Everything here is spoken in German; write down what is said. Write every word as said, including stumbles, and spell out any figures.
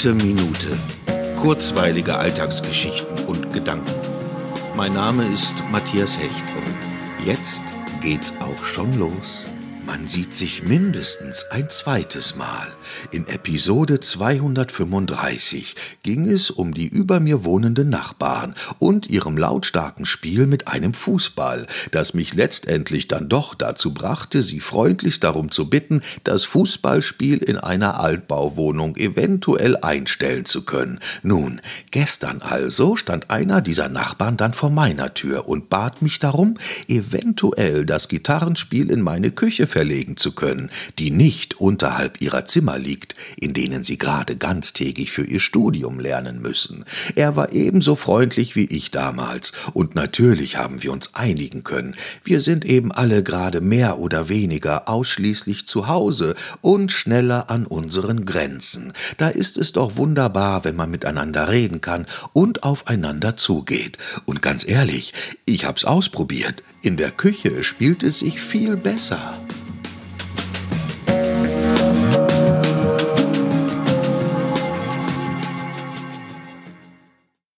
Gute Minute. Kurzweilige Alltagsgeschichten und Gedanken. Mein Name ist Matthias Hecht und jetzt geht's auch schon los. Man sieht sich mindestens ein zweites Mal. In Episode zweihundertfünfunddreißig ging es um die über mir wohnenden Nachbarn und ihrem lautstarken Spiel mit einem Fußball, das mich letztendlich dann doch dazu brachte, sie freundlichst darum zu bitten, das Fußballspiel in einer Altbauwohnung eventuell einstellen zu können. Nun, gestern also stand einer dieser Nachbarn dann vor meiner Tür und bat mich darum, eventuell das Gitarrenspiel in meine Küche verlegen zu können, die nicht unterhalb ihrer Zimmer liegt, in denen sie gerade ganztägig für ihr Studium lernen müssen. Er war ebenso freundlich wie ich damals, und natürlich haben wir uns einigen können. Wir sind eben alle gerade mehr oder weniger ausschließlich zu Hause und schneller an unseren Grenzen. Da ist es doch wunderbar, wenn man miteinander reden kann und aufeinander zugeht. Und ganz ehrlich, ich hab's ausprobiert. In der Küche spielt es sich viel besser.